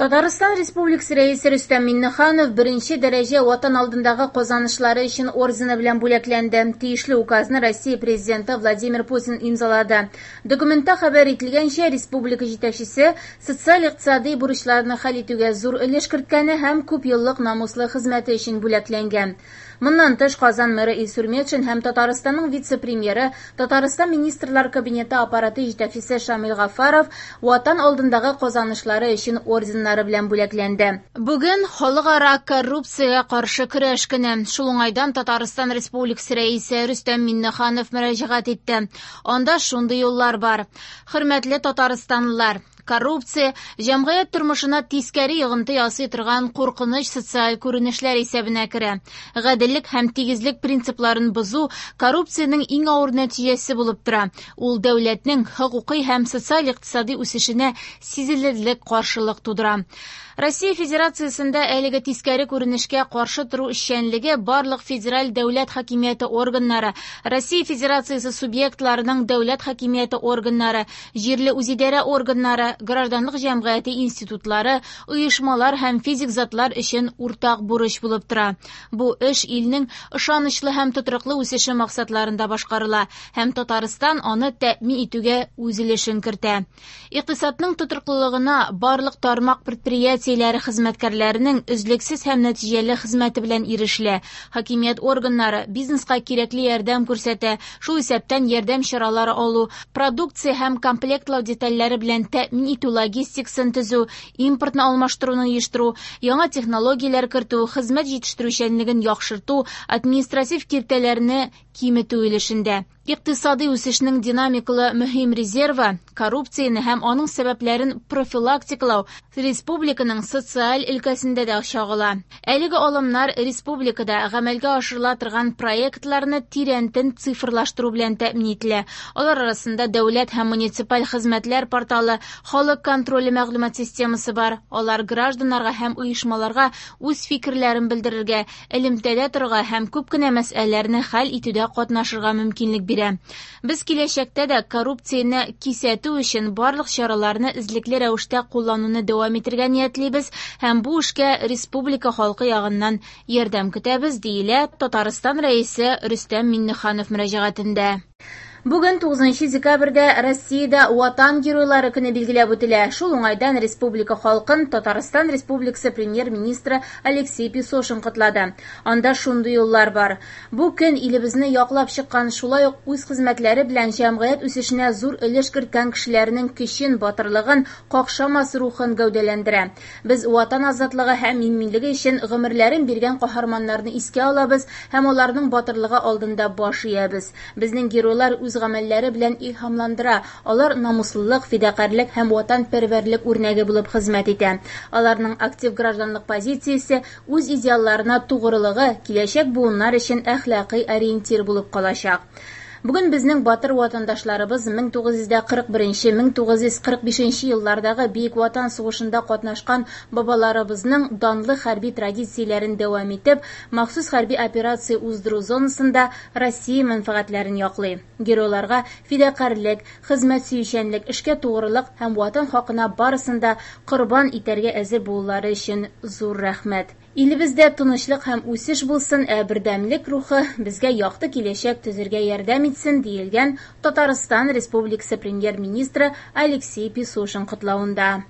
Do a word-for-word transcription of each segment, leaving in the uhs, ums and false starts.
Татарстан Республикасы рәисе Рөстәм Миңнеханов беренче дәрәҗә ватан алдындагы казанышлары өчен ордены белән бүләкләнде. Тиешле указны Россия президенты Владимир Путин имзалады. Документта хәбәр ителгәнчә, республика җитәкчесе социаль-икътисади бурычларны хәл итүгә зур өлеш керткәне һәм күп еллык намуслы хезмәте өчен бүләкләнгән. Моннан тыш, Казан мэры Илсур Метшин һәм Татарстанның вице-премьеры, Татарстан министрлар кабинеты аппараты җитәкчесе Шамил Гафаров ватан алдындагы казанышлары өчен орденнары белән бүләкләнде. Бүген халыкара коррупциягә каршы көрәш көне. Шул уңайдан Татарстан Республикасы рәисе Рөстәм Миңнеханов мөрәҗәгать итте. Анда шундый юллар бар. Хөрмәтле татарстанлылар, коррупция җәмгыять тормышына тискәре йогынты ясый торган куркыныч социаль күренешләр исәбенә керә. Гаделлек һәм тигезлек принципларын бозу коррупциянең иң авыр нәтиҗәсе булып тора. Ул дәүләтнең хокукый һәм социаль-икътисади үсешенә сизелерлек каршылык тудыра. Россия Федерациясендә әлеге тискәре күренешкә каршы тору эшчәнлеге барлык федераль дәүләт хакимияте органнары, Россия Федерациясе субъектларының дәүләт хакимияте органнары, җирле үзидарә органнары, гражданлык җәмгыяте институтлары, оешмалар һәм физик затлар өчен уртак бурыч булып тора. Бу эш илнең ышанычлы һәм тотрыклы үсеше максатларында башкарыла һәм Татарстан аны тәэмин итүгә үз өлешен кертә. Икътисадның тотрыклылыгына барлык тармак предприятие хезмәткәрләренең өзлексез һәм нәтиҗәле хезмәте белән ирешелә. Хакимият органнары бизнеска кирәкле ярдәм күрсәтә, шул исәптән ярдәм чаралары алу, продукция һәм комплектлау детальләре белән тәэмин итү логистикасын төзү, импортны алмаштыруны оештыру, яңа технологияләр кертү, хезмәт җитештерүчәнлеген яхшырту, административ киртәләрне киметү өлешендә. Икътисади үсешнең динамикалы мөһим резервы коррупцияны һәм аның сәбәпләрен профилактикалау республиканың социаль өлкәсендә дә чагыла. Әлеге алымнар республикада гамәлгә ашырыла торган проектларны тирәнтен цифрлаштыру белән тәэмин ителә. Алар арасында дәүләт һәм муниципаль хезмәтләр порталы, халык контроле мәгълүмат системасы бар. Алар гражданнарга һәм оешмаларга үз фикерләрен белдерергә, элемтәдә торырга һәм күп кенә мәсьәләләрне хәл итүдә катнашырга мөмкинлек бирә. Без киләчәктә дә коррупцияны кисәтү өчен барлык чараларны излекле рәвештә куллануны дәвам итәргә ниятлибез һәм бу эшкә республика халкы ягыннан ярдәм көтәбез, диелә Татарстан рәисе Рөстәм Миңнеханов мөрәҗәгатендә. Бүген тугызынчы декабрьдә Россиядә Ватан геройлары көне билгеләп үтелә. Шул уңайдан республика халкын Татарстан Республикасы премьер-министры Алексей Песошин котлады. Анда шундый юллар бар. Бу көн илебезне яклап чыккан, шулай ук үз хезмәтләре белән җәмгыять үсешенә зур өлеш керткән кешеләрнең көчен, батырлыгын, какшамас рухын гәүдәләндерә. Без ватан азатлыгы һәм миңминлеге өчен гомерләрен биргән каһарманнарны искә алабыз һәм аларның батырлыгы алдында баш иябез. Безнең геройлар үз гамәлләре белән илһамландыра. Алар намуслылык, фидакарлык һәм ватанпәрвәрлек үрнәге булып хезмәт итә. Аларның актив гражданлык позициясе үз идеалларына тугрылыгы киләчәк буыннар өчен әхлакый ориентир булып калачак. Бүген безнең батыр ватандашларыбыз мең тугыз йөз кырык беренче - мең тугыз йөз кырык бишенче еллардагы Бөек Ватан сугышында катнашкан бабаларыбызның данлы хәрби традицияләрен дәвам итеп, махсус хәрби операция уздыру зонасында Россия мәнфәгатьләрен яклый. Геройларга фидакарлык, хезмәт сөючәнлек, эшкә тугрылык һәм ватан хакына барысында корбан итәргә әзер булулары өчен зур рәхмәт. Илебездә тынычлык һәм үсеш булсын, ә бердәмлек рухы безгә якты киләчәк төзергә ярдәм итсен, диелгән Татарстан Республикасы премьер-министры Алексей Песошин котлавында.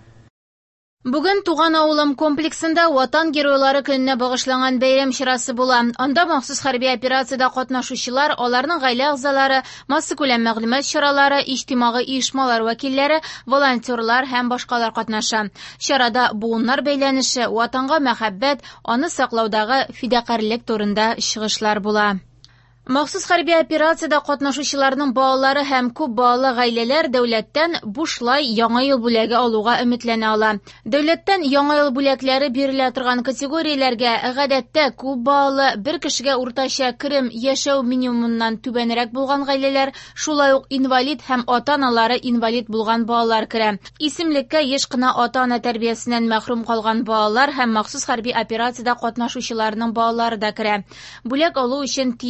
Бүген Туган авылым комплексында Ватан геройлары көненә багышланган бәйрәм чарасы була. Анда махсус хәрби операциядә катнашучылар, аларның гаилә әгъзалары, массакүләм мәгълүмат чаралары, иҗтимагый оешмалар вәкилләре, волонтерлар һәм башкалар катнаша. Чарада буыннар бәйләнеше, ватанга мәхәббәт, аны саклаудагы фидакарлык турында чыгышлар була. Махсус хәрби операциядә катнашучыларның балалары һәм күп балалы гаиләләр дәүләттән бушлай яңа ел бүләге алуга өметләнә ала. Дәүләттән яңа ел бүләкләре бирелә торган категорияләргә гадәттә күп балалы, бер кешегә уртача керем яшәү минимумыннан түбәнрәк булган гаиләләр, шулай ук инвалид һәм ата-аналары инвалид булган балалар керә. Исемлеккә еш кына ата-ана тәрбиясеннән мәхрүм калган балалар һәм махсус хәрби операциядә катнашучыларның балалары да керә. Бүләк алу өчен тиешле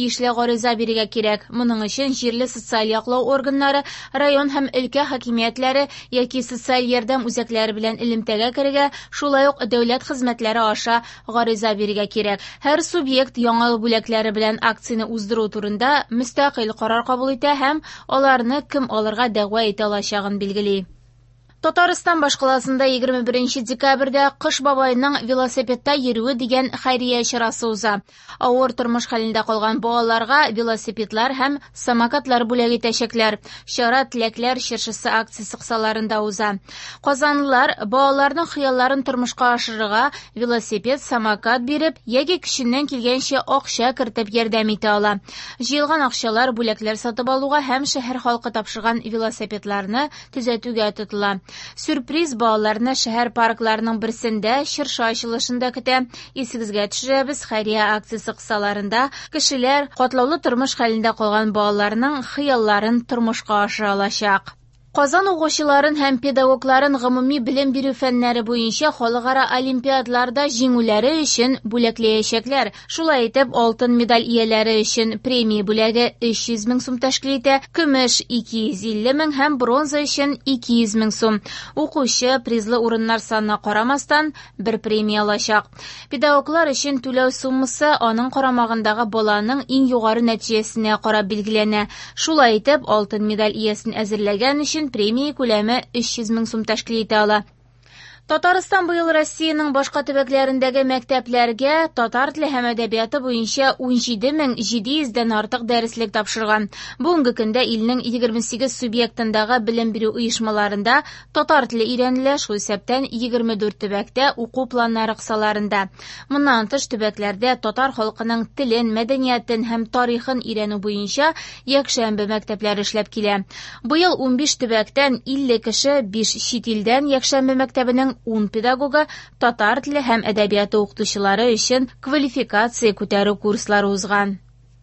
гариза бирергә кирәк. Моның өчен җирле социаль яклау органнары, район һәм өлкә хакимиятләре яки социаль ярдәм үзәкләре белән элемтәгә керергә, шулай ук дәүләт хезмәтләре аша гариза бирергә кирәк. Һәр субъект яңа бүләкләре белән акцияне уздыру турында мөстәкыйль карар кабул итә һәм аларны кем алырга дәгъва итә алачагын билгели. Татарстан башкаласында егерме беренче декабрьдә Кыш бабайның велосипедта йөрүе дигән хәйрия чарасы уза. Авыр тормыш хәлендә калган балаларга велосипедлар һәм самокатлар бүләк итәчәкләр. Чара Теләкләр чыршысы акциясе кысаларында уза. Казанлылар балаларның хыялларын тормышка ашырырга велосипед, самокат биреп, яки көченнән килгәнчә акча кертеп ярдәм итә ала. Җыелган акчалар бүләкләр сатып алуга һәм шәһәр халкы тапшырган велосипедларны төзәтүгә тотыла. Сюрприз балаларны шәһәр паркларының берсендә чыршы ачылышында көтә. Исегезгә төшерәбез, хәйрия акциясе кысаларында кешеләр катлаулы тормыш хәлендә калган балаларның хыялларын тормышка ашыра алачак. Казан угучыларын һәм педагогларын гомуми белем бирү фәннәре буенча халыкара олимпиадларда җиңүләре өчен бүләкләячәкләр. Шулай итеп, алтын медаль ияләре өчен премия бүләге өч йөз мең сум тәшкил итә, көмеш ике йөз илле мең һәм бронза өчен ике йөз мең сум. Укучы призлы урыннар санына карамастан бер премия алачак. Педагоглар өчен түләү суммасы аның карамагындагы баланың иң югары нәтиҗәсенә карап билгеләнә. Шулай итеп, алтын медаль иясен әзерләгән өчен премия күләме өч йөз мең сум тәшкил итә ала. Татарстан быел Россиянең башка төбәкләрендәге мәктәпләргә татар теле һәм әдәбияты буенча ун җиде мең җиде йөздән артык дәреслек тапшырган. Бүгенге көндә илнең егерме сигез субъектындагы белем бирү оешмаларында татар теле өйрәнелә, шул исәптән егерме дүрт төбәктә уку планнары кысаларында. Моннан тыш төбәкләрдә татар халкының телен, мәдәниятен һәм тарихын өйрәнү буенча якшәмбе мәктәпләре эшләп килә. Быел ун биш төбәктән илле кеше, биш чит илдән якшәмбе мәктәбенең ун педагогы татар теле һәм әдәбияты укытучылары өчен квалификация күтәрү курслары узган.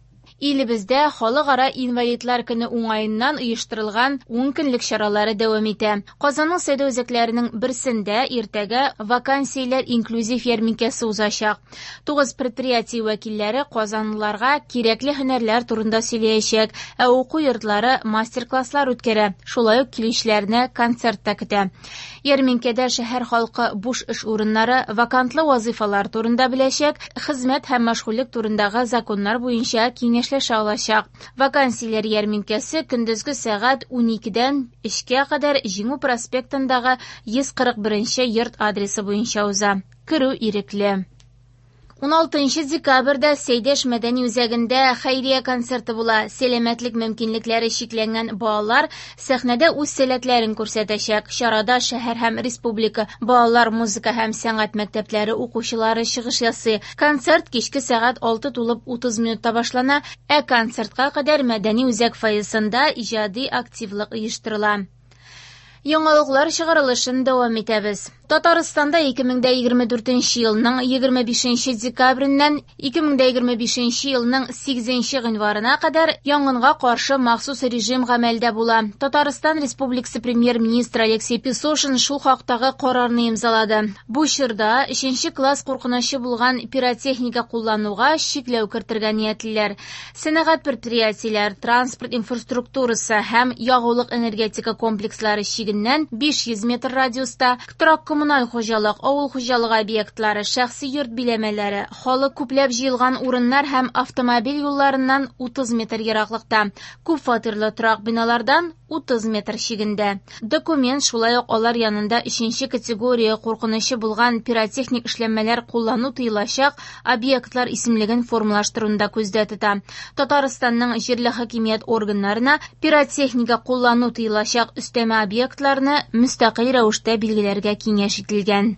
Илебездә халыкара инвалидлар көне уңаеннан оештырылган ун көнлек чаралары дәвам итә. Казанның сәүдә үзәкләренең берсендә иртәгә вакансияләр инклюзив ярминкәсе узачак. Тугыз предприятие вәкилләре казанлыларга кирәкле һөнәрләр турында сөйләячәк, ә уку йортлары мастер-класслар үткәрә. Шулай ук килүчеләрне концерт та көтә. Ярминкәдә шәһәр халкы буш эш урыннары, вакантлы вазифалар турында беләчәк, хезмәт һәм мәшгульлек турындагы законнар буенча киңәшләшә алачак. Вакансияләр ярминкәсе көндезге сәгать ун икедән өчкә кадәр Җиңү проспектындагы йөз кырык беренче йорт адресы буенча уза. Керү ирекле. ун алтынчы декабрьдә Сәйдәш мәдәни үзәгендә хәйрия концерты була. Сәламәтлек мөмкинлекләре чикләнгән балалар сәхнәдә үз сәләтләрен күрсәтәчәк. Чарада шәһәр һәм республика балалар музыка һәм сәнгать мәктәпләре укучылары чыгыш ясый. Концерт кичке сәгать алты тулып утыз минутта башлана, ә концертка кадәр мәдәни үзәк фойесында иҗади активлык оештырыла. Яңалыклар чыгарылышын дәвам итәбез. Татарстанда ике мең егерме дүртенче елның егерме бишенче декабреннән ике мең егерме бишенче елның сигезенче гыйнварына кадәр янгынга каршы махсус режим гамәлдә була. Татарстан Республикасы премьер-министры Алексей Песошин шул хактагы карарны имзалады. Бу чорда өченче класс куркынычы булган пиротехника куллануга чикләү кертергә ниятлиләр. Сәнәгать предприятиеләр, транспорт инфраструктурасы һәм ягулык энергетика комплекслары чигеннән биш йөз метр радиуста торак коммуналь хуҗалык, авыл хуҗалыгы объектлары, шәхси йорт биләмәләре, халык күпләп җыелган урыннар һәм автомобиль юлларыннан утыз метр ераклыкта, күп фатирлы торак биналардан утыз метр чигендә. Документ шулай ук алар янында өченче категория куркынычы булган пиротехник эшләнмәләр куллану тыелачак объектлар исемлеген формалаштыруында күздә тота. Татарстанның җирле хакимият органнарына пиротехника куллану тыелачак өстәмә объектларны мөстәкыйль рәвештә билгеләргә киңәш ителгән.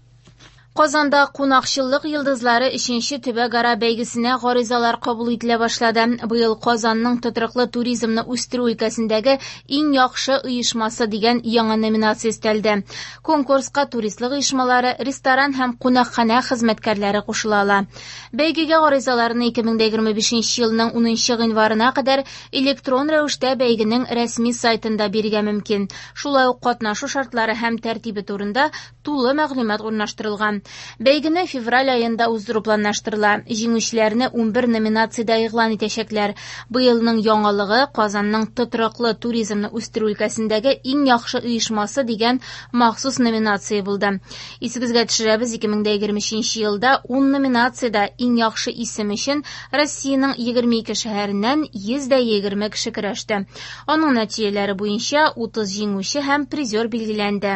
Казанда кунакчылык йылдызлары өченче төбәк-ара бәйгесенә гаризалар кабул ителә башлады. Быел Казанның тотрыклы туризмны үстерү өлкәсендәге иң яхшы оешмасы дигән яңа номинация өстәлде. Конкурска туристлык оешмалары, ресторан һәм кунакханә хезмәткәрләре кушыла ала. Бәйгегә гаризаларны ике мең егерме бишенче елның унынчы гыйнварына кадәр электрон рәвештә бәйгенең рәсми сайтында бирергә мөмкин. Шулай ук катнашу шартлары һәм тәртибе турында тулы мәгълүмат урнаштырылган. Бәйгене февраль айында уздыру планлаштырыла. Җиңүчеләрне ун бер номинациядә игълан итәчәкләр. Быелның яңалыгы Казанның тотрыклы туризмны үстерү өлкәсендәге иң яхшы оешмасы дигән махсус номинация булды. Исегезгә төшерәбез, ике мең егерменче елда ун номинациядә иң яхшы исем өчен Россиянең егерме ике шәһәреннән йөз дә егерме кеше көрәште. Аның нәтиҗәләре буенча утыз җиңүче һәм призер билгеләнде.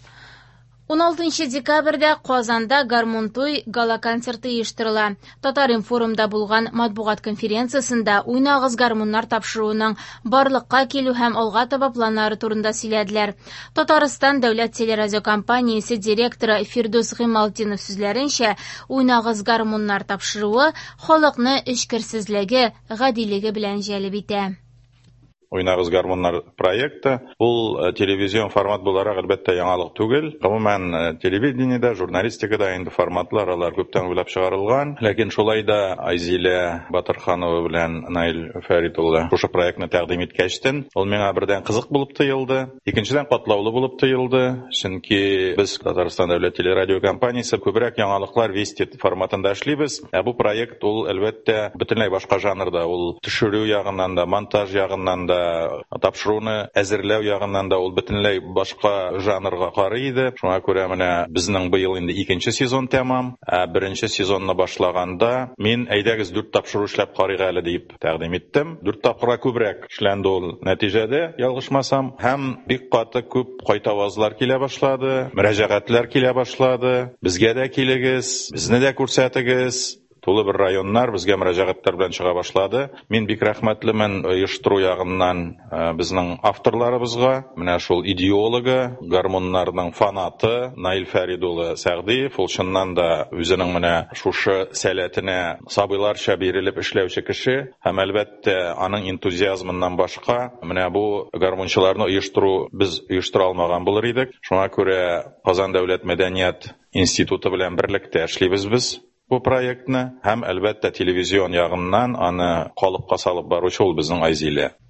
ун алтынчы декабрьдә Казанда Гармун туй гала-концерты оештырыла. Татар-информда булган матбугат конференциясендә уйнагыз гармуннар тапшыруның барлыкка килү һәм алга таба планнары турында сөйләделәр. Татарстан дәүләт телерадиокомпаниясе директоры Фирдус Гыймалтдинов сүзләренчә, уйнагыз гармуннар тапшыруы халыкны эчкерсезлеге, гадилеге белән җәлеп итә. Уйнагыз гармуннар проекты. Ул телевизион формат буларак әлбәттә яңалык түгел. Гомумән телевидениедә, журналистикада инде форматлар алар күптән уйлап чыгарылган. Ләкин шулай да Айзилә Батырханова белән Наил Фәрит улы шушы проектны тәкъдим иткәчтен, ул миңа бердән кызык булып тоелды. Икенчедән катлаулы булып тоелды. Чөнки без Татарстан дәүләт телерадиокомпаниясе күбрәк яңалыклар вести форматында эшлибез. Ә бу проект ул әлбәттә бөтенләй башка жанрда. Ул төшерү ягыннан да, монтаж ягыннан да, тапшыруны әзерләү ягыннан да ул бөтенләй башка жанрга карый иде. Шуңа күрә менә безнең быел инде икенче сезон тәмам. Ә беренче сезонны башлаганда мин әйдәгез дүрт тапшыру эшләп карыйк әле дип тәкъдим иттем. Дүрт тапкырга күбрәк эшләнде ул нәтиҗәдә, ялгышмасам. Һәм бик каты күп кайтавазлар килә башлады, мөрәҗәгатьләр килә башлады. Безгә дә килегез, безне дә күрсәтегез. Тулы бер районнар безгә мөрәҗәгатьләр белән чыга башлады. Мин бик рәхмәтлемен оештыру ягыннан безнең авторларыбызга, менә шул идеологы, гармуннарның фанаты Наил Фәрит улы Сәгъдиев, ул чыннан да үзенең менә шушы сәләтенә сабыйларча бирелеп эшләүче кеше, һәм әлбәттә аның энтузиазмыннан башка менә бу гармунчыларны оештыру без оештыра алмаган булыр идек. Шуңа күрә Казан дәүләт мәдәният институты белән берлектә эшлибез без бу проектны, һәм әлбәттә телевизион ягыннан аны калыпка салып баручы ул безнең Айзилә.